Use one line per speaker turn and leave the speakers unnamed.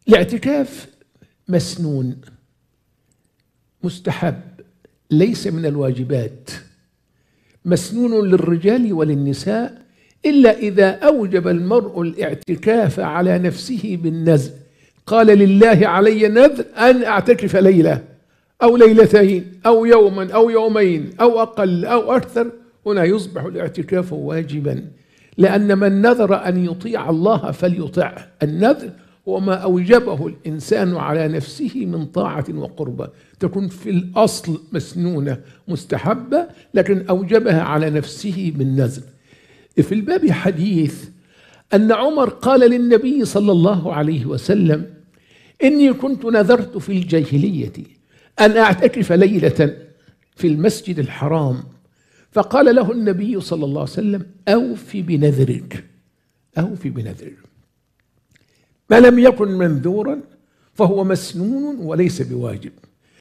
الاعتكاف مسنون مستحب، ليس من الواجبات، مسنون للرجال وللنساء، إلا إذا أوجب المرء الاعتكاف على نفسه بالنذر، قال لله علي نذر أن أعتكف ليلة أو ليلتين أو يوما أو يومين أو أقل أو أكثر، هنا يصبح الاعتكاف واجبا، لأن من نذر أن يطيع الله فليطعه. النذر هو ما أوجبه الإنسان على نفسه من طاعة وقربة، تكون في الأصل مسنونة مستحبة، لكن أوجبها على نفسه بالنذر. في الباب حديث أن عمر قال للنبي صلى الله عليه وسلم: إني كنت نذرت في الجاهلية أن أعتكف ليلة في المسجد الحرام، فقال له النبي صلى الله عليه وسلم: أوف بنذرك، أوف بنذرك. ما لم يكن منذورا فهو مسنون وليس بواجب.